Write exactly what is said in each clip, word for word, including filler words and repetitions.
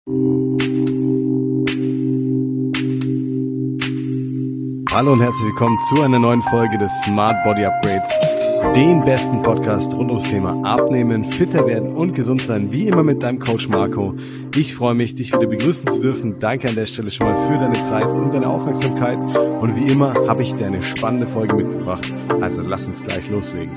Hallo und herzlich willkommen zu einer neuen Folge des Smart Body Upgrades, dem besten Podcast rund ums Thema Abnehmen, fitter werden und gesund sein, wie immer mit deinem Coach Marco. Ich freue mich, dich wieder begrüßen zu dürfen. Danke an der Stelle schon mal für deine Zeit und deine Aufmerksamkeit. Und wie immer habe ich dir eine spannende Folge mitgebracht. Also lass uns gleich loslegen.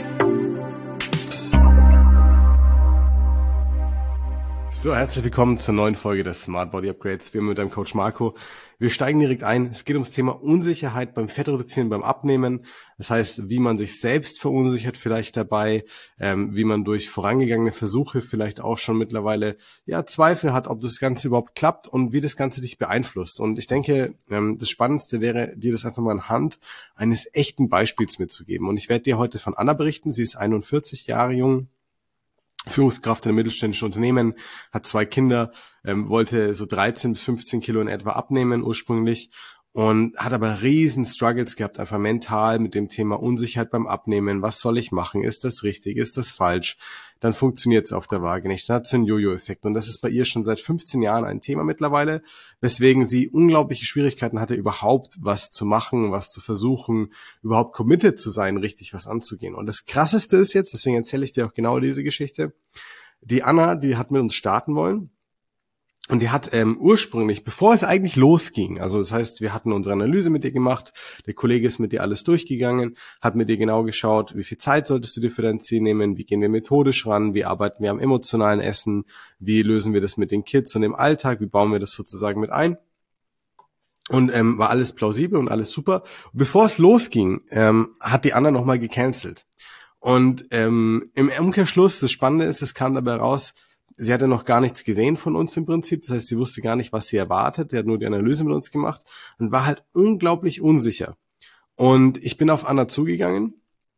So, herzlich willkommen zur neuen Folge des Smart Body Upgrades. Wir mit deinem Coach Marco. Wir steigen direkt ein. Es geht ums Thema Unsicherheit beim Fettreduzieren, beim Abnehmen. Das heißt, wie man sich selbst verunsichert vielleicht dabei, ähm, wie man durch vorangegangene Versuche vielleicht auch schon mittlerweile ja Zweifel hat, ob das Ganze überhaupt klappt und wie das Ganze dich beeinflusst. Und ich denke, ähm, das Spannendste wäre, dir das einfach mal anhand eines echten Beispiels mitzugeben. Und ich werde dir heute von Anna berichten. Sie ist einundvierzig Jahre jung. Führungskraft in einem mittelständischen Unternehmen, hat zwei Kinder, ähm, wollte so dreizehn bis fünfzehn Kilo in etwa abnehmen ursprünglich und hat aber riesen Struggles gehabt, einfach mental mit dem Thema Unsicherheit beim Abnehmen. Was soll ich machen? Ist das richtig? Ist das falsch? Dann funktioniert es auf der Waage nicht. Dann hat sie einen Jojo-Effekt und das ist bei ihr schon seit fünfzehn Jahren ein Thema mittlerweile, weswegen sie unglaubliche Schwierigkeiten hatte, überhaupt was zu machen, was zu versuchen, überhaupt committed zu sein, richtig was anzugehen. Und das Krasseste ist jetzt, deswegen erzähle ich dir auch genau diese Geschichte, die Anna, die hat mit uns starten wollen. Und die hat ähm, ursprünglich, bevor es eigentlich losging, also das heißt, wir hatten unsere Analyse mit ihr gemacht, der Kollege ist mit dir alles durchgegangen, hat mit dir genau geschaut, wie viel Zeit solltest du dir für dein Ziel nehmen, wie gehen wir methodisch ran, wie arbeiten wir am emotionalen Essen, wie lösen wir das mit den Kids und im Alltag, wie bauen wir das sozusagen mit ein. Und ähm, war alles plausibel und alles super. Und bevor es losging, ähm, hat die Anna nochmal gecancelt. Und ähm, im Umkehrschluss, das Spannende ist, es kam dabei raus, sie hatte noch gar nichts gesehen von uns im Prinzip. Das heißt, sie wusste gar nicht, was sie erwartet. Sie hat nur die Analyse mit uns gemacht und war halt unglaublich unsicher. Und ich bin auf Anna zugegangen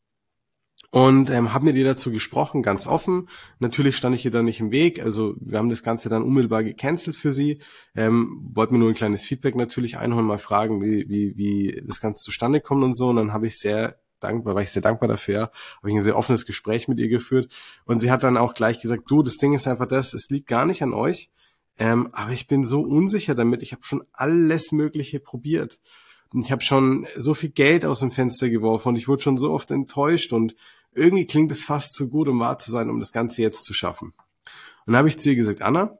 und ähm, habe mit ihr dazu gesprochen, ganz offen. Natürlich stand ich ihr da nicht im Weg. Also wir haben das Ganze dann unmittelbar gecancelt für sie. Ähm, wollten mir nur ein kleines Feedback natürlich einholen, mal fragen, wie, wie, wie das Ganze zustande kommt und so. Und dann habe ich sehr dankbar, war ich sehr dankbar dafür, habe ich ein sehr offenes Gespräch mit ihr geführt und sie hat dann auch gleich gesagt, du, das Ding ist einfach das, es liegt gar nicht an euch, ähm, aber ich bin so unsicher damit, ich habe schon alles Mögliche probiert und ich habe schon so viel Geld aus dem Fenster geworfen und ich wurde schon so oft enttäuscht und irgendwie klingt es fast zu gut, um wahr zu sein, um das Ganze jetzt zu schaffen. Und dann habe ich zu ihr gesagt, Anna,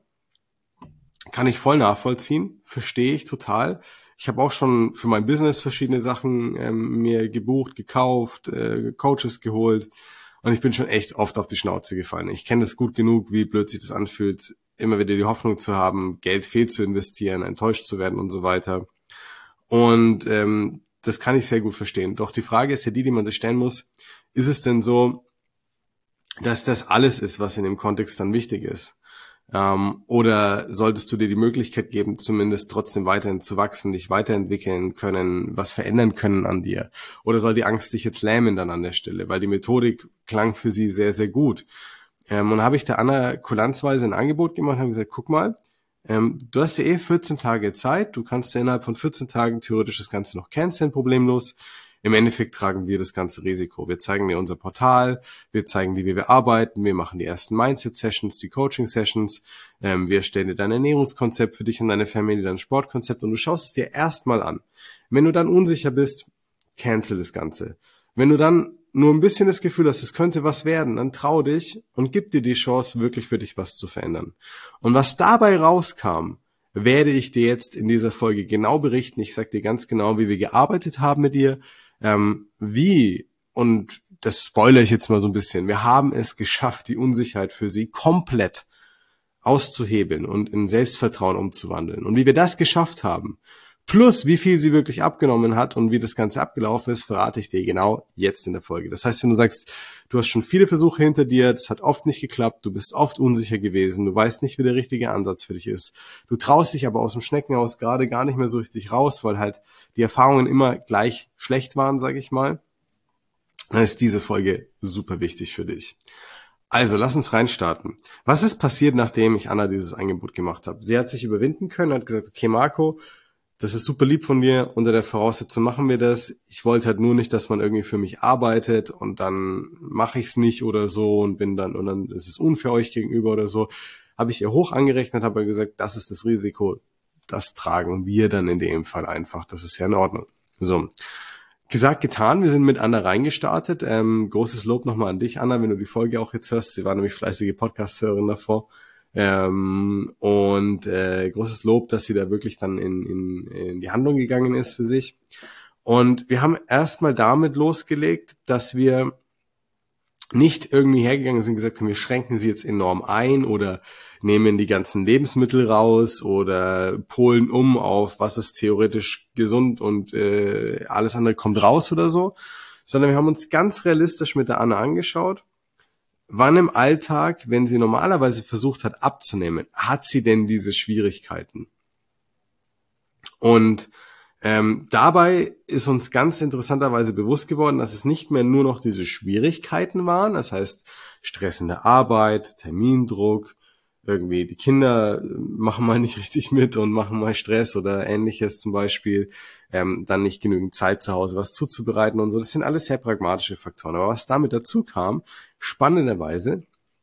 kann ich voll nachvollziehen, verstehe ich total. Ich habe auch schon für mein Business verschiedene Sachen ähm, mir gebucht, gekauft, äh, Coaches geholt und ich bin schon echt oft auf die Schnauze gefallen. Ich kenne das gut genug, wie blöd sich das anfühlt, immer wieder die Hoffnung zu haben, Geld fehl zu investieren, enttäuscht zu werden und so weiter. Und ähm, das kann ich sehr gut verstehen. Doch die Frage ist ja die, die man sich stellen muss, ist es denn so, dass das alles ist, was in dem Kontext dann wichtig ist? Ähm, oder solltest du dir die Möglichkeit geben, zumindest trotzdem weiterhin zu wachsen, dich weiterentwickeln können, was verändern können an dir? Oder soll die Angst dich jetzt lähmen dann an der Stelle? Weil die Methodik klang für sie sehr, sehr gut. Ähm, und dann habe ich der Anna kulanzweise ein Angebot gemacht und habe gesagt, guck mal, ähm, du hast ja eh vierzehn Tage Zeit, du kannst ja innerhalb von vierzehn Tagen theoretisch das Ganze noch canceln, problemlos. Im Endeffekt tragen wir das ganze Risiko. Wir zeigen dir unser Portal, wir zeigen dir, wie wir arbeiten, wir machen die ersten Mindset-Sessions, die Coaching-Sessions, ähm, wir stellen dir dein Ernährungskonzept für dich und deine Familie, dein Sportkonzept und du schaust es dir erstmal an. Wenn du dann unsicher bist, cancel das Ganze. Wenn du dann nur ein bisschen das Gefühl hast, es könnte was werden, dann trau dich und gib dir die Chance, wirklich für dich was zu verändern. Und was dabei rauskam, werde ich dir jetzt in dieser Folge genau berichten. Ich sage dir ganz genau, wie wir gearbeitet haben mit dir, ähm, wie, und das spoilere ich jetzt mal so ein bisschen, wir haben es geschafft, die Unsicherheit für sie komplett auszuhebeln und in Selbstvertrauen umzuwandeln. Und wie wir das geschafft haben, plus wie viel sie wirklich abgenommen hat und wie das Ganze abgelaufen ist, verrate ich dir genau jetzt in der Folge. Das heißt, wenn du sagst, du hast schon viele Versuche hinter dir, das hat oft nicht geklappt, du bist oft unsicher gewesen, du weißt nicht, wie der richtige Ansatz für dich ist, du traust dich aber aus dem Schneckenhaus gerade gar nicht mehr so richtig raus, weil halt die Erfahrungen immer gleich schlecht waren, sage ich mal, dann ist diese Folge super wichtig für dich. Also, lass uns reinstarten. Was ist passiert, nachdem ich Anna dieses Angebot gemacht habe? Sie hat sich überwinden können, hat gesagt, okay Marco, das ist super lieb von dir, unter der Voraussetzung machen wir das. Ich wollte halt nur nicht, dass man irgendwie für mich arbeitet und dann mache ich es nicht oder so und bin dann, und dann ist es unfair euch gegenüber oder so. habe ich ihr hoch angerechnet, habe gesagt, das ist das Risiko, das tragen wir dann in dem Fall einfach. Das ist ja in Ordnung. So. Gesagt, getan, wir sind mit Anna reingestartet. Ähm, großes Lob nochmal an dich, Anna, wenn du die Folge auch jetzt hörst. Sie war nämlich fleißige Podcast-Hörerin davor. Ähm, und äh, großes Lob, dass sie da wirklich dann in, in, in die Handlung gegangen ist für sich. Und wir haben erstmal damit losgelegt, dass wir nicht irgendwie hergegangen sind und gesagt haben, wir schränken sie jetzt enorm ein oder nehmen die ganzen Lebensmittel raus oder polen um auf, was ist theoretisch gesund und äh, alles andere kommt raus oder so, sondern wir haben uns ganz realistisch mit der Anna angeschaut, wann im Alltag, wenn sie normalerweise versucht hat abzunehmen, hat sie denn diese Schwierigkeiten? Und Ähm, dabei ist uns ganz interessanterweise bewusst geworden, dass es nicht mehr nur noch diese Schwierigkeiten waren, das heißt stressende Arbeit, Termindruck, irgendwie die Kinder machen mal nicht richtig mit und machen mal Stress oder ähnliches zum Beispiel, ähm, dann nicht genügend Zeit zu Hause was zuzubereiten und so. Das sind alles sehr pragmatische Faktoren. Aber was damit dazu kam, spannenderweise,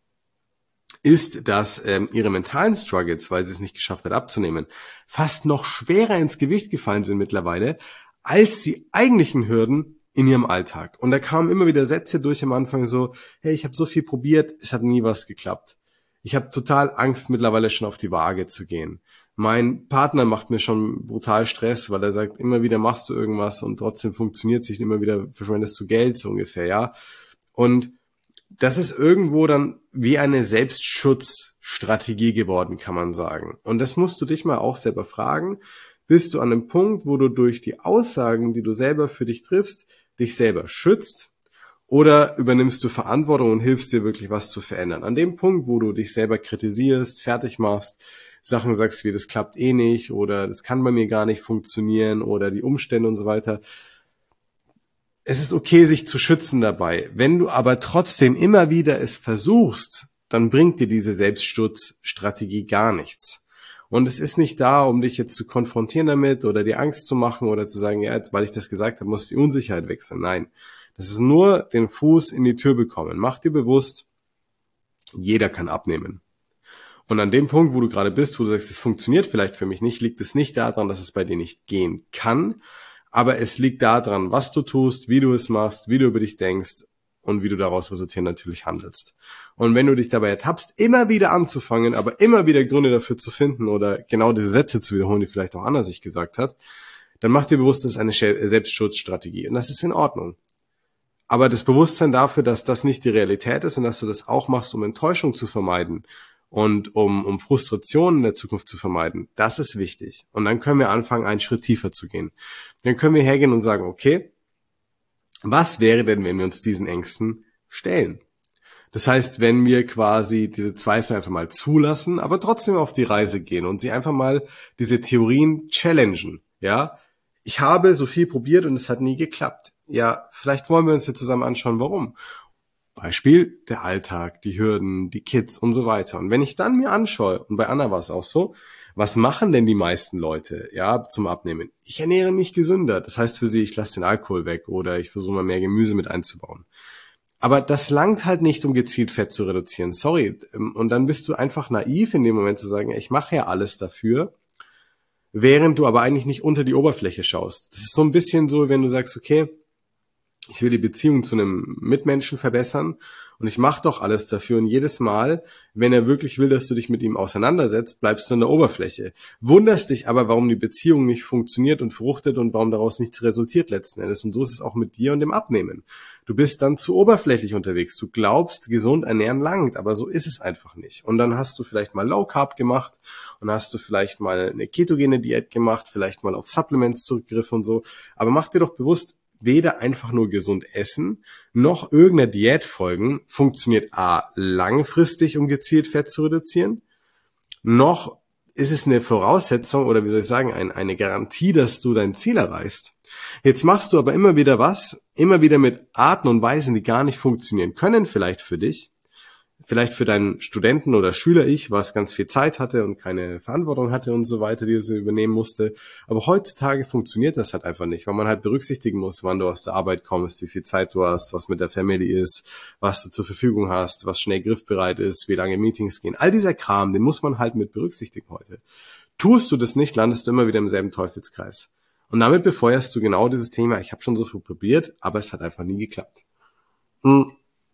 ist, dass ähm, ihre mentalen Struggles, weil sie es nicht geschafft hat abzunehmen, fast noch schwerer ins Gewicht gefallen sind mittlerweile, als die eigentlichen Hürden in ihrem Alltag. Und da kamen immer wieder Sätze durch am Anfang so, hey, ich habe so viel probiert, es hat nie was geklappt. Ich habe total Angst, mittlerweile schon auf die Waage zu gehen. Mein Partner macht mir schon brutal Stress, weil er sagt, immer wieder machst du irgendwas und trotzdem funktioniert es nicht, immer wieder verschwendest du Geld, so ungefähr, ja. Und das ist irgendwo dann wie eine Selbstschutzstrategie geworden, kann man sagen. Und das musst du dich mal auch selber fragen. Bist du an einem Punkt, wo du durch die Aussagen, die du selber für dich triffst, dich selber schützt? Oder übernimmst du Verantwortung und hilfst dir wirklich was zu verändern? An dem Punkt, wo du dich selber kritisierst, fertig machst, Sachen sagst wie, das klappt eh nicht oder das kann bei mir gar nicht funktionieren oder die Umstände und so weiter. Es ist okay, sich zu schützen dabei. Wenn du aber trotzdem immer wieder es versuchst, dann bringt dir diese Selbstschutzstrategie gar nichts. Und es ist nicht da, um dich jetzt zu konfrontieren damit oder dir Angst zu machen oder zu sagen, ja, jetzt, weil ich das gesagt habe, muss die Unsicherheit wechseln. Nein, das ist nur den Fuß in die Tür bekommen. Mach dir bewusst, jeder kann abnehmen. Und an dem Punkt, wo du gerade bist, wo du sagst, es funktioniert vielleicht für mich nicht, liegt es nicht daran, dass es bei dir nicht gehen kann, aber es liegt daran, was du tust, wie du es machst, wie du über dich denkst und wie du daraus resultierend natürlich handelst. Und wenn du dich dabei ertappst, immer wieder anzufangen, aber immer wieder Gründe dafür zu finden oder genau diese Sätze zu wiederholen, die vielleicht auch Anna sich gesagt hat, dann mach dir bewusst, das ist eine Selbstschutzstrategie und das ist in Ordnung. Aber das Bewusstsein dafür, dass das nicht die Realität ist und dass du das auch machst, um Enttäuschung zu vermeiden und um, um Frustration in der Zukunft zu vermeiden, das ist wichtig. Und dann können wir anfangen, einen Schritt tiefer zu gehen. Dann können wir hergehen und sagen, okay, was wäre denn, wenn wir uns diesen Ängsten stellen? Das heißt, wenn wir quasi diese Zweifel einfach mal zulassen, aber trotzdem auf die Reise gehen und sie einfach mal diese Theorien challengen, ja? Ich habe so viel probiert und es hat nie geklappt. Ja, vielleicht wollen wir uns jetzt zusammen anschauen, warum. Beispiel, der Alltag, die Hürden, die Kids und so weiter. Und wenn ich dann mir anschaue, und bei Anna war es auch so, was machen denn die meisten Leute, ja, zum Abnehmen? Ich ernähre mich gesünder. Das heißt für sie, ich lasse den Alkohol weg oder ich versuche mal mehr Gemüse mit einzubauen. Aber das langt halt nicht, um gezielt Fett zu reduzieren. Sorry. Und dann bist du einfach naiv in dem Moment zu sagen, ich mache ja alles dafür, während du aber eigentlich nicht unter die Oberfläche schaust. Das ist so ein bisschen so, wenn du sagst, okay, ich will die Beziehung zu einem Mitmenschen verbessern und ich mache doch alles dafür. Und jedes Mal, wenn er wirklich will, dass du dich mit ihm auseinandersetzt, bleibst du an der Oberfläche. Wunderst dich aber, warum die Beziehung nicht funktioniert und fruchtet und warum daraus nichts resultiert letzten Endes. Und so ist es auch mit dir und dem Abnehmen. Du bist dann zu oberflächlich unterwegs. Du glaubst, gesund ernähren langt, aber so ist es einfach nicht. Und dann hast du vielleicht mal Low Carb gemacht und hast du vielleicht mal eine ketogene Diät gemacht, vielleicht mal auf Supplements zurückgegriffen und so. Aber mach dir doch bewusst, weder einfach nur gesund essen, noch irgendeiner Diät folgen, funktioniert A, langfristig, um gezielt Fett zu reduzieren, noch ist es eine Voraussetzung oder wie soll ich sagen, ein, eine Garantie, dass du dein Ziel erreichst. Jetzt machst du aber immer wieder was, immer wieder mit Arten und Weisen, die gar nicht funktionieren können vielleicht für dich, Vielleicht für deinen Studenten oder Schüler-Ich, was ganz viel Zeit hatte und keine Verantwortung hatte und so weiter, die er übernehmen musste. Aber heutzutage funktioniert das halt einfach nicht, weil man halt berücksichtigen muss, wann du aus der Arbeit kommst, wie viel Zeit du hast, was mit der Family ist, was du zur Verfügung hast, was schnell griffbereit ist, wie lange Meetings gehen. All dieser Kram, den muss man halt mit berücksichtigen heute. Tust du das nicht, landest du immer wieder im selben Teufelskreis. Und damit befeuerst du genau dieses Thema, ich habe schon so viel probiert, aber es hat einfach nie geklappt. Und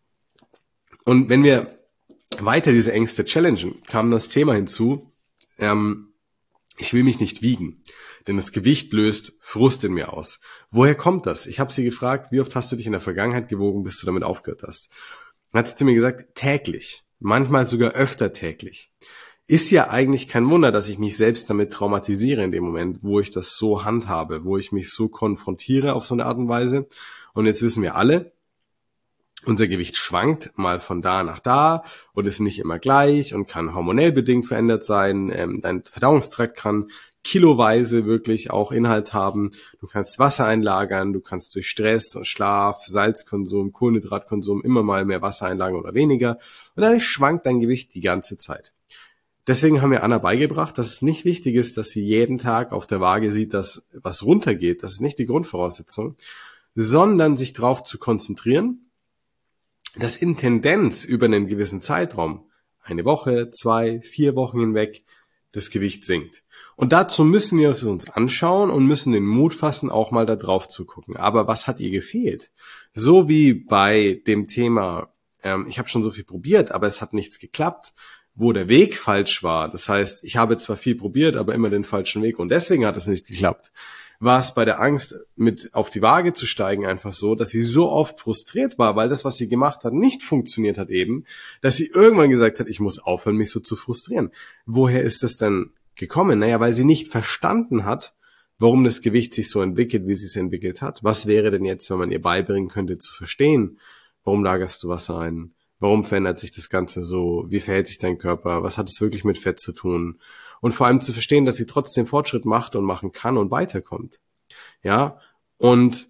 wenn wir weiter diese Ängste challengen, kam das Thema hinzu, ähm, ich will mich nicht wiegen, denn das Gewicht löst Frust in mir aus. Woher kommt das? Ich habe sie gefragt, wie oft hast du dich in der Vergangenheit gewogen, bis du damit aufgehört hast? Dann hat sie zu mir gesagt, täglich, manchmal sogar öfter täglich. Ist ja eigentlich kein Wunder, dass ich mich selbst damit traumatisiere in dem Moment, wo ich das so handhabe, wo ich mich so konfrontiere auf so eine Art und Weise. Und jetzt wissen wir alle, unser Gewicht schwankt mal von da nach da und ist nicht immer gleich und kann hormonell bedingt verändert sein. Ähm, dein Verdauungstrakt kann kiloweise wirklich auch Inhalt haben. Du kannst Wasser einlagern, du kannst durch Stress und Schlaf, Salzkonsum, Kohlenhydratkonsum immer mal mehr Wasser einlagern oder weniger. Und dadurch schwankt dein Gewicht die ganze Zeit. Deswegen haben wir Anna beigebracht, dass es nicht wichtig ist, dass sie jeden Tag auf der Waage sieht, dass was runtergeht. Das ist nicht die Grundvoraussetzung, sondern sich darauf zu konzentrieren, dass in Tendenz über einen gewissen Zeitraum, eine Woche, zwei, vier Wochen hinweg, das Gewicht sinkt. Und dazu müssen wir es uns anschauen und müssen den Mut fassen, auch mal da drauf zu gucken. Aber was hat ihr gefehlt? So wie bei dem Thema, ähm, ich habe schon so viel probiert, aber es hat nichts geklappt, wo der Weg falsch war. Das heißt, ich habe zwar viel probiert, aber immer den falschen Weg und deswegen hat es nicht geklappt. War es bei der Angst, mit auf die Waage zu steigen, einfach so, dass sie so oft frustriert war, weil das, was sie gemacht hat, nicht funktioniert hat eben, dass sie irgendwann gesagt hat, ich muss aufhören, mich so zu frustrieren. Woher ist das denn gekommen? Naja, weil sie nicht verstanden hat, warum das Gewicht sich so entwickelt, wie es sich entwickelt hat. Was wäre denn jetzt, wenn man ihr beibringen könnte, zu verstehen, warum lagerst du Wasser ein? Warum verändert sich das Ganze so? Wie verhält sich dein Körper? Was hat es wirklich mit Fett zu tun? Und vor allem zu verstehen, dass sie trotzdem Fortschritt macht und machen kann und weiterkommt. Ja, und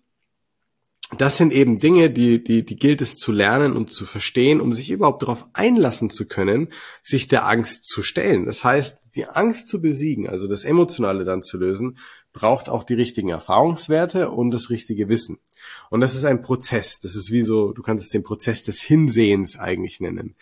das sind eben Dinge, die, die, die gilt es zu lernen und zu verstehen, um sich überhaupt darauf einlassen zu können, sich der Angst zu stellen. Das heißt, die Angst zu besiegen, also das Emotionale dann zu lösen, braucht auch die richtigen Erfahrungswerte und das richtige Wissen. Und das ist ein Prozess. Das ist wie so, du kannst es den Prozess des Hinsehens eigentlich nennen.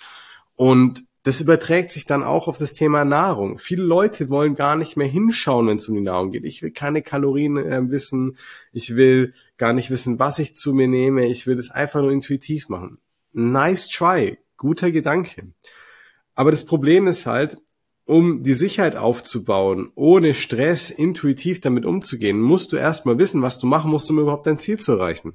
Und das überträgt sich dann auch auf das Thema Nahrung. Viele Leute wollen gar nicht mehr hinschauen, wenn es um die Nahrung geht. Ich will keine Kalorien äh, wissen. Ich will gar nicht wissen, was ich zu mir nehme. Ich will das einfach nur intuitiv machen. Nice try. Guter Gedanke. Aber das Problem ist halt, um die Sicherheit aufzubauen, ohne Stress intuitiv damit umzugehen, musst du erstmal wissen, was du machen musst, um überhaupt dein Ziel zu erreichen.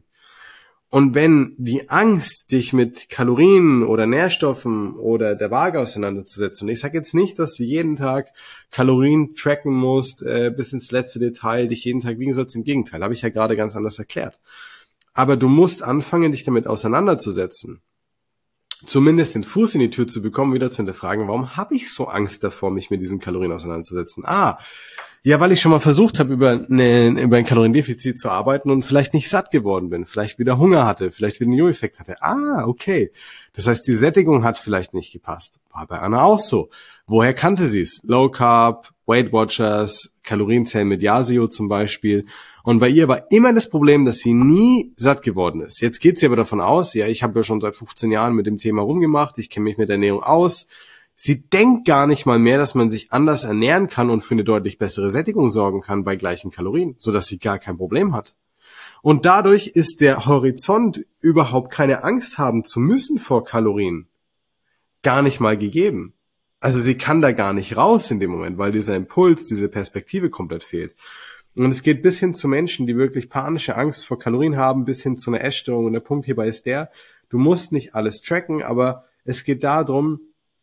Und wenn die Angst, dich mit Kalorien oder Nährstoffen oder der Waage auseinanderzusetzen, und ich sage jetzt nicht, dass du jeden Tag Kalorien tracken musst, äh, bis ins letzte Detail, dich jeden Tag wiegen sollst, im Gegenteil, habe ich ja gerade ganz anders erklärt. Aber du musst anfangen, dich damit auseinanderzusetzen. Zumindest den Fuß in die Tür zu bekommen, wieder zu hinterfragen, warum habe ich so Angst davor, mich mit diesen Kalorien auseinanderzusetzen? Ah, ja, weil ich schon mal versucht habe, über, eine, über ein Kaloriendefizit zu arbeiten und vielleicht nicht satt geworden bin, vielleicht wieder Hunger hatte, vielleicht wieder einen Jojo-Effekt hatte. Ah, okay. Das heißt, die Sättigung hat vielleicht nicht gepasst. War bei Anna auch so. Woher kannte sie es? Low Carb, Weight Watchers, Kalorienzellen mit Yasio zum Beispiel. Und bei ihr war immer das Problem, dass sie nie satt geworden ist. Jetzt geht sie aber davon aus, ja, ich habe ja schon seit fünfzehn Jahren mit dem Thema rumgemacht, ich kenne mich mit Ernährung aus. Sie denkt gar nicht mal mehr, dass man sich anders ernähren kann und für eine deutlich bessere Sättigung sorgen kann bei gleichen Kalorien, sodass sie gar kein Problem hat. Und dadurch ist der Horizont, überhaupt keine Angst haben zu müssen vor Kalorien, gar nicht mal gegeben. Also sie kann da gar nicht raus in dem Moment, weil dieser Impuls, diese Perspektive komplett fehlt. Und es geht bis hin zu Menschen, die wirklich panische Angst vor Kalorien haben, bis hin zu einer Essstörung. Und der Punkt hierbei ist der, du musst nicht alles tracken, aber es geht darum,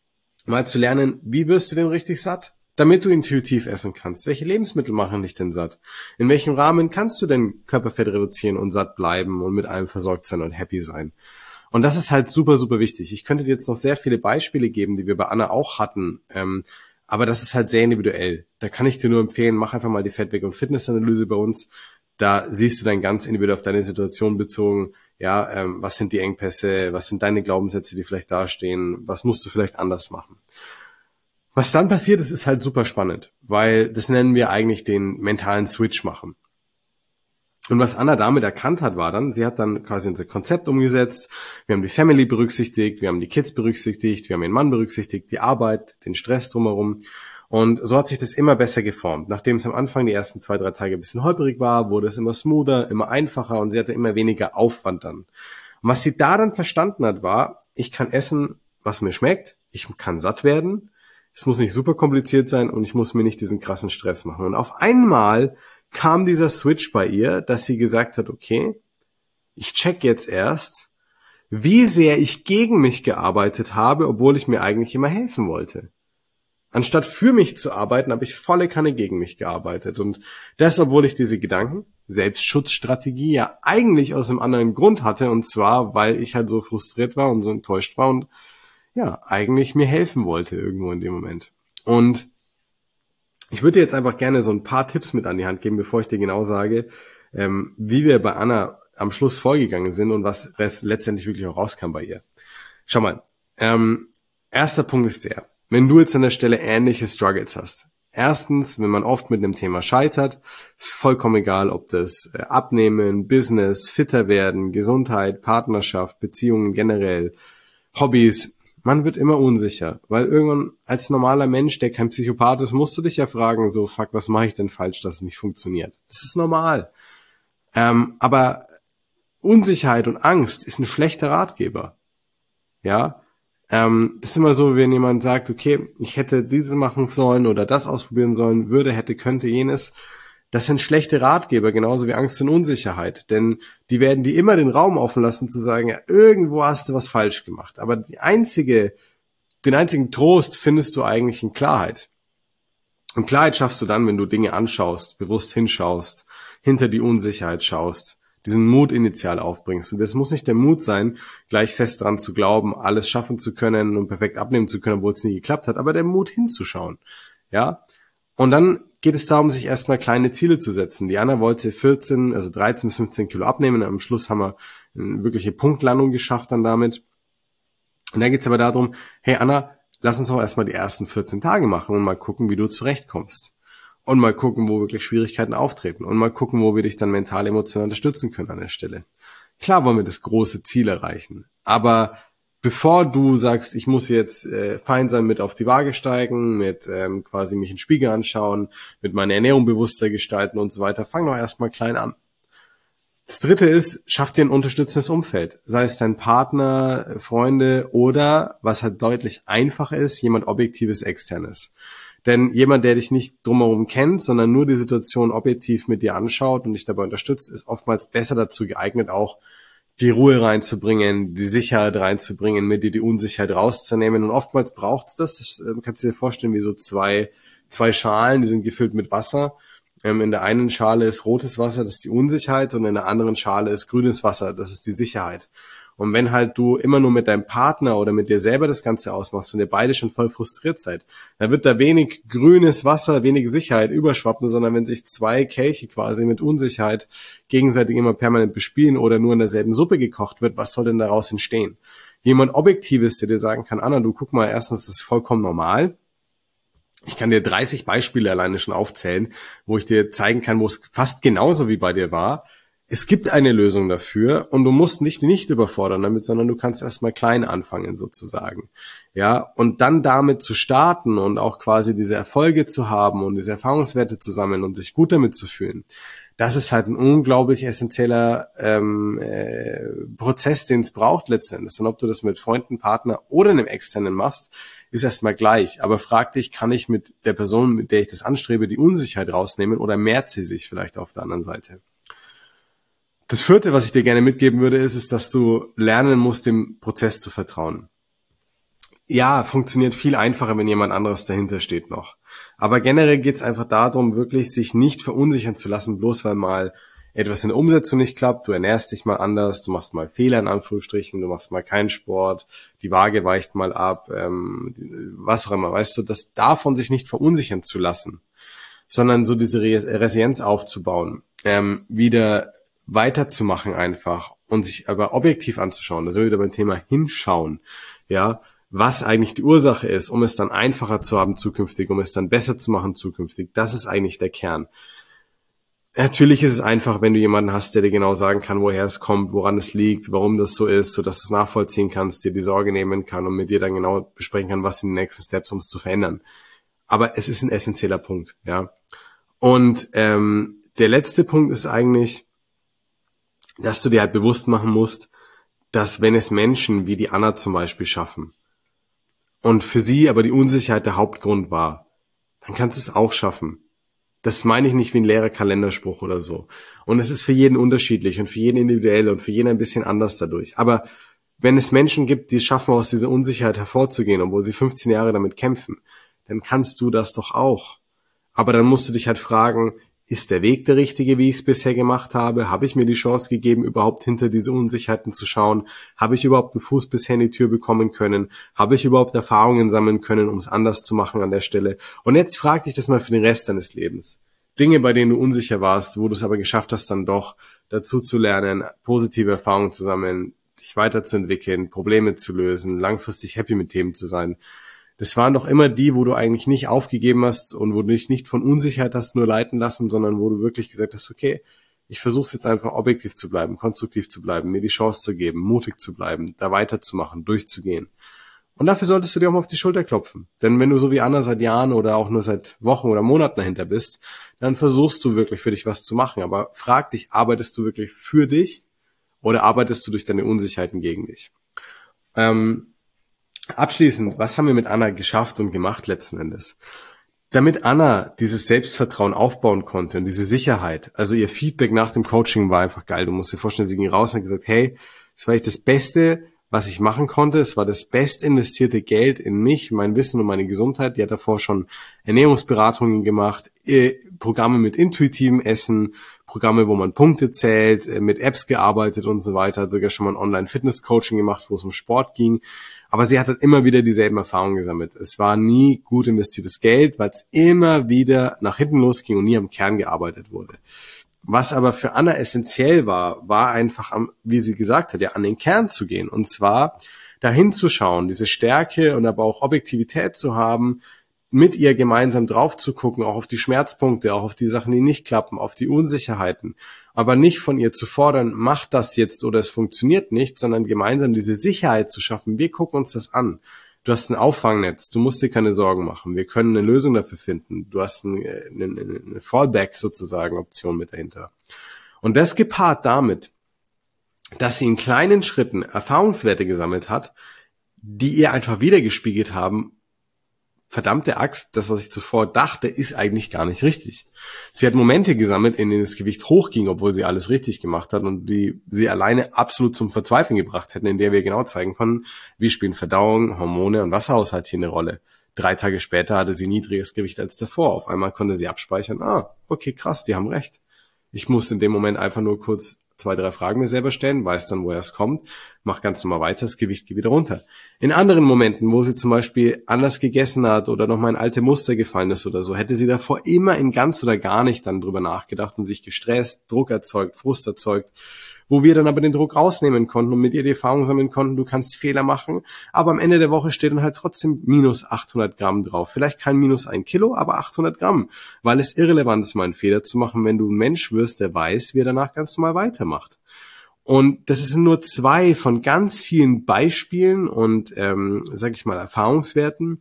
mal zu lernen, wie wirst du denn richtig satt, damit du intuitiv essen kannst. Welche Lebensmittel machen dich denn satt? In welchem Rahmen kannst du denn Körperfett reduzieren und satt bleiben und mit allem versorgt sein und happy sein? Und das ist halt super, super wichtig. Ich könnte dir jetzt noch sehr viele Beispiele geben, die wir bei Anna auch hatten, ähm, aber das ist halt sehr individuell. Da kann ich dir nur empfehlen, mach einfach mal die Fettweg- und Fitnessanalyse bei uns. Da siehst du dann ganz individuell auf deine Situation bezogen, ja, ähm, was sind die Engpässe, was sind deine Glaubenssätze, die vielleicht dastehen, was musst du vielleicht anders machen. Was dann passiert ist, ist halt super spannend, weil das nennen wir eigentlich den mentalen Switch machen. Und was Anna damit erkannt hat, war dann, sie hat dann quasi unser Konzept umgesetzt, wir haben die Family berücksichtigt, wir haben die Kids berücksichtigt, wir haben den Mann berücksichtigt, die Arbeit, den Stress drumherum. Und so hat sich das immer besser geformt. Nachdem es am Anfang die ersten zwei, drei Tage ein bisschen holperig war, wurde es immer smoother, immer einfacher und sie hatte immer weniger Aufwand dann. Und was sie da dann verstanden hat, war, ich kann essen, was mir schmeckt, ich kann satt werden, es muss nicht super kompliziert sein und ich muss mir nicht diesen krassen Stress machen. Und auf einmal kam dieser Switch bei ihr, dass sie gesagt hat, okay, ich check jetzt erst, wie sehr ich gegen mich gearbeitet habe, obwohl ich mir eigentlich immer helfen wollte. Anstatt für mich zu arbeiten, habe ich volle Kanne gegen mich gearbeitet. Und das, obwohl ich diese Gedanken, Selbstschutzstrategie, ja eigentlich aus einem anderen Grund hatte. Und zwar, weil ich halt so frustriert war und so enttäuscht war und ja, eigentlich mir helfen wollte irgendwo in dem Moment. Und ich würde dir jetzt einfach gerne so ein paar Tipps mit an die Hand geben, bevor ich dir genau sage, ähm, wie wir bei Anna am Schluss vorgegangen sind und was letztendlich wirklich auch rauskam bei ihr. Schau mal, ähm, erster Punkt ist der, wenn du jetzt an der Stelle ähnliche Struggles hast. Erstens, wenn man oft mit einem Thema scheitert, ist vollkommen egal, ob das äh, Abnehmen, Business, fitter werden, Gesundheit, Partnerschaft, Beziehungen generell, Hobbys. Man wird immer unsicher, weil irgendwann als normaler Mensch, der kein Psychopath ist, musst du dich ja fragen, so, fuck, was mache ich denn falsch, dass es nicht funktioniert? Das ist normal. Ähm, aber Unsicherheit und Angst ist ein schlechter Ratgeber. Ja, ähm, das ist immer so, wenn jemand sagt, okay, ich hätte dieses machen sollen oder das ausprobieren sollen, würde, hätte, könnte, jenes. Das sind schlechte Ratgeber, genauso wie Angst und Unsicherheit. Denn die werden dir immer den Raum offen lassen, zu sagen, ja, irgendwo hast du was falsch gemacht. Aber die einzige, den einzigen Trost findest du eigentlich in Klarheit. Und Klarheit schaffst du dann, wenn du Dinge anschaust, bewusst hinschaust, hinter die Unsicherheit schaust, diesen Mut initial aufbringst. Und das muss nicht der Mut sein, gleich fest daran zu glauben, alles schaffen zu können und perfekt abnehmen zu können, obwohl es nie geklappt hat, aber der Mut hinzuschauen. Ja? Und dann geht es darum, sich erstmal kleine Ziele zu setzen. Die Anna wollte vierzehn, also dreizehn bis fünfzehn Kilo abnehmen. Am Schluss haben wir eine wirkliche Punktlandung geschafft dann damit. Und dann geht es aber darum, hey Anna, lass uns doch erstmal die ersten vierzehn Tage machen und mal gucken, wie du zurechtkommst. Und mal gucken, wo wirklich Schwierigkeiten auftreten. Und mal gucken, wo wir dich dann mental, emotional unterstützen können an der Stelle. Klar wollen wir das große Ziel erreichen. Aber bevor du sagst, ich muss jetzt äh, fein sein mit auf die Waage steigen, mit ähm, quasi mich in den Spiegel anschauen, mit meiner Ernährung bewusster gestalten und so weiter, fang doch erstmal klein an. Das dritte ist, schaff dir ein unterstützendes Umfeld. Sei es dein Partner, Freunde oder, was halt deutlich einfacher ist, jemand Objektives, Externes. Denn jemand, der dich nicht drumherum kennt, sondern nur die Situation objektiv mit dir anschaut und dich dabei unterstützt, ist oftmals besser dazu geeignet, auch die Ruhe reinzubringen, die Sicherheit reinzubringen, mit dir die Unsicherheit rauszunehmen. Und oftmals braucht es das. Das äh, kannst du dir vorstellen wie so zwei, zwei Schalen, die sind gefüllt mit Wasser. Ähm, in der einen Schale ist rotes Wasser, das ist die Unsicherheit, und in der anderen Schale ist grünes Wasser, das ist die Sicherheit. Und wenn halt du immer nur mit deinem Partner oder mit dir selber das Ganze ausmachst und ihr beide schon voll frustriert seid, dann wird da wenig grünes Wasser, wenig Sicherheit überschwappen, sondern wenn sich zwei Kelche quasi mit Unsicherheit gegenseitig immer permanent bespielen oder nur in derselben Suppe gekocht wird, was soll denn daraus entstehen? Jemand Objektives, der dir sagen kann, Anna, du guck mal, erstens, das ist vollkommen normal. Ich kann dir dreißig Beispiele alleine schon aufzählen, wo ich dir zeigen kann, wo es fast genauso wie bei dir war. Es gibt eine Lösung dafür und du musst dich nicht überfordern damit, sondern du kannst erstmal klein anfangen sozusagen. Ja, und dann damit zu starten und auch quasi diese Erfolge zu haben und diese Erfahrungswerte zu sammeln und sich gut damit zu fühlen. Das ist halt ein unglaublich essentieller ähm, äh, Prozess, den es braucht letztendlich. Und ob du das mit Freunden, Partner oder einem Externen machst, ist erstmal gleich. Aber frag dich, kann ich mit der Person, mit der ich das anstrebe, die Unsicherheit rausnehmen oder mehrt sie sich vielleicht auf der anderen Seite? Das vierte, was ich dir gerne mitgeben würde, ist, ist, dass du lernen musst, dem Prozess zu vertrauen. Ja, funktioniert viel einfacher, wenn jemand anderes dahinter steht noch. Aber generell geht es einfach darum, wirklich sich nicht verunsichern zu lassen, bloß weil mal etwas in der Umsetzung nicht klappt. Du ernährst dich mal anders, du machst mal Fehler in Anführungsstrichen, du machst mal keinen Sport, die Waage weicht mal ab, ähm, was auch immer. Weißt du, das davon sich nicht verunsichern zu lassen, sondern so diese Resilienz aufzubauen. ähm, wieder weiterzumachen einfach und sich aber objektiv anzuschauen. Da sind wir wieder beim Thema hinschauen, ja, was eigentlich die Ursache ist, um es dann einfacher zu haben zukünftig, um es dann besser zu machen zukünftig. Das ist eigentlich der Kern. Natürlich ist es einfach, wenn du jemanden hast, der dir genau sagen kann, woher es kommt, woran es liegt, warum das so ist, sodass du es nachvollziehen kannst, dir die Sorge nehmen kann und mit dir dann genau besprechen kann, was sind die nächsten Steps, um es zu verändern. Aber es ist ein essentieller Punkt, ja. Und ähm, der letzte Punkt ist eigentlich, dass du dir halt bewusst machen musst, dass wenn es Menschen wie die Anna zum Beispiel schaffen und für sie aber die Unsicherheit der Hauptgrund war, dann kannst du es auch schaffen. Das meine ich nicht wie ein leerer Kalenderspruch oder so. Und es ist für jeden unterschiedlich und für jeden individuell und für jeden ein bisschen anders dadurch. Aber wenn es Menschen gibt, die es schaffen, aus dieser Unsicherheit hervorzugehen, obwohl sie fünfzehn Jahre damit kämpfen, dann kannst du das doch auch. Aber dann musst du dich halt fragen, ist der Weg der richtige, wie ich es bisher gemacht habe? Habe ich mir die Chance gegeben, überhaupt hinter diese Unsicherheiten zu schauen? Habe ich überhaupt einen Fuß bisher in die Tür bekommen können? Habe ich überhaupt Erfahrungen sammeln können, um es anders zu machen an der Stelle? Und jetzt frag dich das mal für den Rest deines Lebens. Dinge, bei denen du unsicher warst, wo du es aber geschafft hast, dann doch dazu zu lernen, positive Erfahrungen zu sammeln, dich weiterzuentwickeln, Probleme zu lösen, langfristig happy mit Themen zu sein. Das waren doch immer die, wo du eigentlich nicht aufgegeben hast und wo du dich nicht von Unsicherheit hast nur leiten lassen, sondern wo du wirklich gesagt hast, okay, ich versuche es jetzt einfach objektiv zu bleiben, konstruktiv zu bleiben, mir die Chance zu geben, mutig zu bleiben, da weiterzumachen, durchzugehen. Und dafür solltest du dir auch mal auf die Schulter klopfen. Denn wenn du so wie Anna seit Jahren oder auch nur seit Wochen oder Monaten dahinter bist, dann versuchst du wirklich für dich was zu machen. Aber frag dich, arbeitest du wirklich für dich oder arbeitest du durch deine Unsicherheiten gegen dich? Ähm, Abschließend, was haben wir mit Anna geschafft und gemacht letzten Endes? Damit Anna dieses Selbstvertrauen aufbauen konnte und diese Sicherheit, also ihr Feedback nach dem Coaching war einfach geil. Du musst dir vorstellen, sie ging raus und hat gesagt, hey, das war echt das Beste, was ich machen konnte. Es war das best investierte Geld in mich, mein Wissen und meine Gesundheit. Die hat davor schon Ernährungsberatungen gemacht, Programme mit intuitivem Essen, Programme, wo man Punkte zählt, mit Apps gearbeitet und so weiter. Hat sogar schon mal ein Online-Fitness-Coaching gemacht, wo es um Sport ging. Aber sie hat halt immer wieder dieselben Erfahrungen gesammelt. Es war nie gut investiertes Geld, weil es immer wieder nach hinten losging und nie am Kern gearbeitet wurde. Was aber für Anna essentiell war, war einfach, am, wie sie gesagt hat, ja, an den Kern zu gehen. Und zwar dahin zu schauen, diese Stärke und aber auch Objektivität zu haben, mit ihr gemeinsam drauf zu gucken, auch auf die Schmerzpunkte, auch auf die Sachen, die nicht klappen, auf die Unsicherheiten. Aber nicht von ihr zu fordern, mach das jetzt oder es funktioniert nicht, sondern gemeinsam diese Sicherheit zu schaffen. Wir gucken uns das an. Du hast ein Auffangnetz, du musst dir keine Sorgen machen. Wir können eine Lösung dafür finden. Du hast eine, eine, eine Fallback sozusagen Option mit dahinter. Und das gepaart damit, dass sie in kleinen Schritten Erfahrungswerte gesammelt hat, die ihr einfach wiedergespiegelt haben, verdammte Axt, das, was ich zuvor dachte, ist eigentlich gar nicht richtig. Sie hat Momente gesammelt, in denen das Gewicht hochging, obwohl sie alles richtig gemacht hat und die sie alleine absolut zum Verzweifeln gebracht hätten, in der wir genau zeigen konnten, wie spielen Verdauung, Hormone und Wasserhaushalt hier eine Rolle. Drei Tage später hatte sie niedriges Gewicht als davor. Auf einmal konnte sie abspeichern, ah, okay, krass, die haben recht. Ich muss in dem Moment einfach nur kurz zwei, drei Fragen mir selber stellen, weiß dann, woher es kommt, mach ganz normal weiter, das Gewicht geht wieder runter. In anderen Momenten, wo sie zum Beispiel anders gegessen hat oder nochmal in alte Muster gefallen ist oder so, hätte sie davor immer in ganz oder gar nicht dann drüber nachgedacht und sich gestresst, Druck erzeugt, Frust erzeugt, wo wir dann aber den Druck rausnehmen konnten und mit ihr die Erfahrung sammeln konnten, du kannst Fehler machen, aber am Ende der Woche steht dann halt trotzdem minus achthundert Gramm drauf. Vielleicht kein minus ein Kilo, aber achthundert Gramm, weil es irrelevant ist, mal einen Fehler zu machen, wenn du ein Mensch wirst, der weiß, wie er danach ganz normal weitermacht. Und das sind nur zwei von ganz vielen Beispielen und, ähm, sag ich mal, Erfahrungswerten,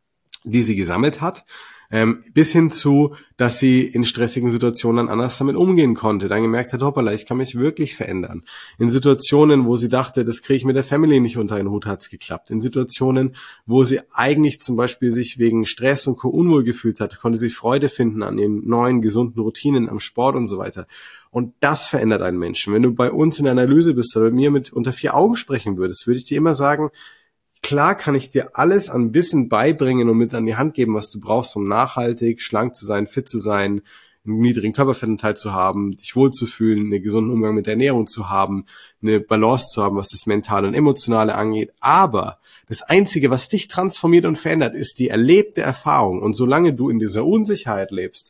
die sie gesammelt hat, ähm, bis hin zu, dass sie in stressigen Situationen dann anders damit umgehen konnte, dann gemerkt hat, hoppala, ich kann mich wirklich verändern. In Situationen, wo sie dachte, das kriege ich mit der Family nicht unter einen Hut, hat's geklappt. In Situationen, wo sie eigentlich zum Beispiel sich wegen Stress und Co. unwohl gefühlt hat, konnte sie Freude finden an den neuen, gesunden Routinen, am Sport und so weiter. Und das verändert einen Menschen. Wenn du bei uns in der Analyse bist oder mit mir mit unter vier Augen sprechen würdest, würde ich dir immer sagen, klar kann ich dir alles an Wissen beibringen und mit an die Hand geben, was du brauchst, um nachhaltig, schlank zu sein, fit zu sein, einen niedrigen Körperfettanteil zu haben, dich wohlzufühlen, einen gesunden Umgang mit der Ernährung zu haben, eine Balance zu haben, was das Mentale und Emotionale angeht. Aber das Einzige, was dich transformiert und verändert, ist die erlebte Erfahrung. Und solange du in dieser Unsicherheit lebst,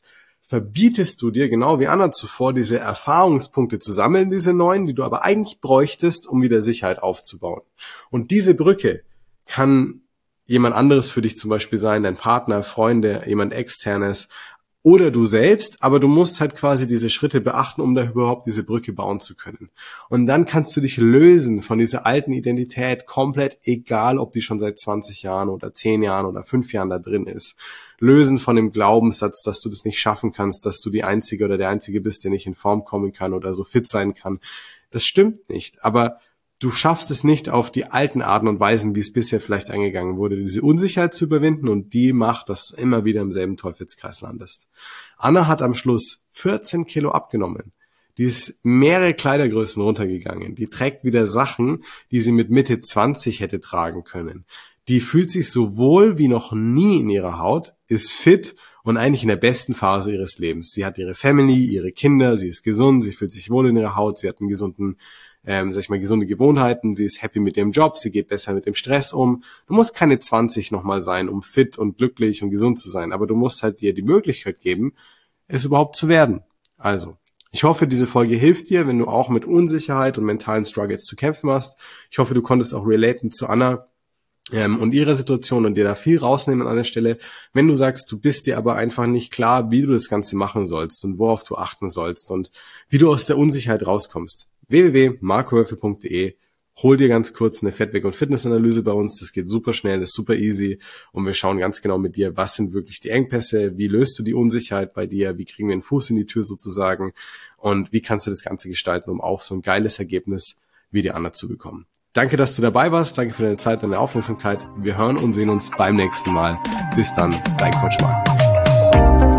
verbietest du dir, genau wie Anna zuvor, diese Erfahrungspunkte zu sammeln, diese neuen, die du aber eigentlich bräuchtest, um wieder Sicherheit aufzubauen. Und diese Brücke kann jemand anderes für dich zum Beispiel sein, dein Partner, Freunde, jemand Externes oder du selbst, aber du musst halt quasi diese Schritte beachten, um da überhaupt diese Brücke bauen zu können. Und dann kannst du dich lösen von dieser alten Identität, komplett egal, ob die schon seit zwanzig Jahren oder zehn Jahren oder fünf Jahren da drin ist. Lösen von dem Glaubenssatz, dass du das nicht schaffen kannst, dass du die Einzige oder der Einzige bist, der nicht in Form kommen kann oder so fit sein kann. Das stimmt nicht, aber du schaffst es nicht auf die alten Arten und Weisen, wie es bisher vielleicht eingegangen wurde, diese Unsicherheit zu überwinden, und die macht, dass du immer wieder im selben Teufelskreis landest. Anna hat am Schluss vierzehn Kilo abgenommen. Die ist mehrere Kleidergrößen runtergegangen. Die trägt wieder Sachen, die sie mit Mitte zwanzig hätte tragen können. Die fühlt sich so wohl wie noch nie in ihrer Haut, ist fit und eigentlich in der besten Phase ihres Lebens. Sie hat ihre Family, ihre Kinder, sie ist gesund, sie fühlt sich wohl in ihrer Haut, sie hat einen gesunden Ähm, sag ich mal, gesunde Gewohnheiten, sie ist happy mit ihrem Job, sie geht besser mit dem Stress um. Du musst keine zwanzig nochmal sein, um fit und glücklich und gesund zu sein, aber du musst halt dir die Möglichkeit geben, es überhaupt zu werden. Also, ich hoffe, diese Folge hilft dir, wenn du auch mit Unsicherheit und mentalen Struggles zu kämpfen hast. Ich hoffe, du konntest auch relaten zu Anna ähm, und ihrer Situation und dir da viel rausnehmen an der Stelle. Wenn du sagst, du bist dir aber einfach nicht klar, wie du das Ganze machen sollst und worauf du achten sollst und wie du aus der Unsicherheit rauskommst, w w w punkt marco höfel punkt d e. Hol dir ganz kurz eine Fettweg- und Fitnessanalyse bei uns. Das geht super schnell, das ist super easy. Und wir schauen ganz genau mit dir, was sind wirklich die Engpässe, wie löst du die Unsicherheit bei dir, wie kriegen wir den Fuß in die Tür sozusagen und wie kannst du das Ganze gestalten, um auch so ein geiles Ergebnis wie die Anna zu bekommen. Danke, dass du dabei warst. Danke für deine Zeit und deine Aufmerksamkeit. Wir hören und sehen uns beim nächsten Mal. Bis dann, dein Coach Marco.